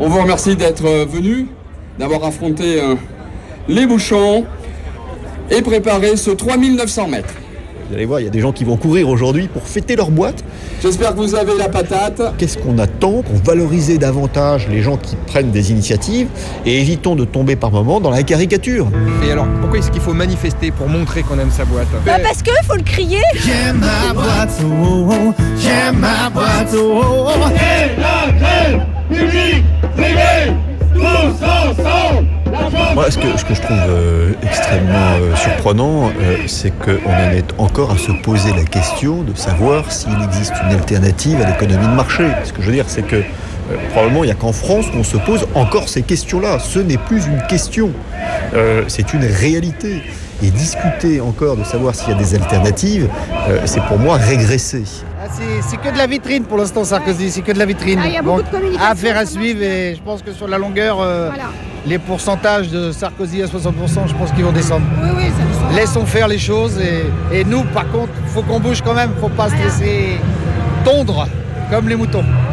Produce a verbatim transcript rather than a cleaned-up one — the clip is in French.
On vous remercie d'être venu, d'avoir affronté euh, les bouchons et préparé ce trois mille neuf cents mètres. Vous allez voir, il y a des gens qui vont courir aujourd'hui pour fêter leur boîte. J'espère que vous avez la patate. Qu'est-ce qu'on attend pour valoriser davantage les gens qui prennent des initiatives et évitons de tomber par moments dans la caricature. Et alors, pourquoi est-ce qu'il faut manifester pour montrer qu'on aime sa boîte ? Bah parce que faut le crier. J'aime ma boîte, oh, oh, j'aime ma boîte, oh, oh. C'est la grève publique, privée, tous ensemble. Moi, ce que, ce que je trouve euh, extrêmement euh, surprenant, euh, c'est qu'on en est encore à se poser la question de savoir s'il existe une alternative à l'économie de marché. Ce que je veux dire, c'est que euh, probablement il n'y a qu'en France qu'on se pose encore ces questions-là. Ce n'est plus une question, euh, c'est une réalité. Et discuter encore de savoir s'il y a des alternatives, euh, c'est pour moi régresser. Ah, c'est, c'est que de la vitrine pour l'instant, Sarkozy, c'est que de la vitrine. Ah, il y a beaucoup Donc, de communication. affaire à suivre et je pense que sur la longueur, euh, Voilà. les pourcentages de Sarkozy à soixante pour cent, je pense qu'ils vont descendre. Oui, oui, ça descend. Laissons faire les choses et, et nous, par contre, il faut qu'on bouge quand même, il ne faut pas se laisser tondre comme les moutons.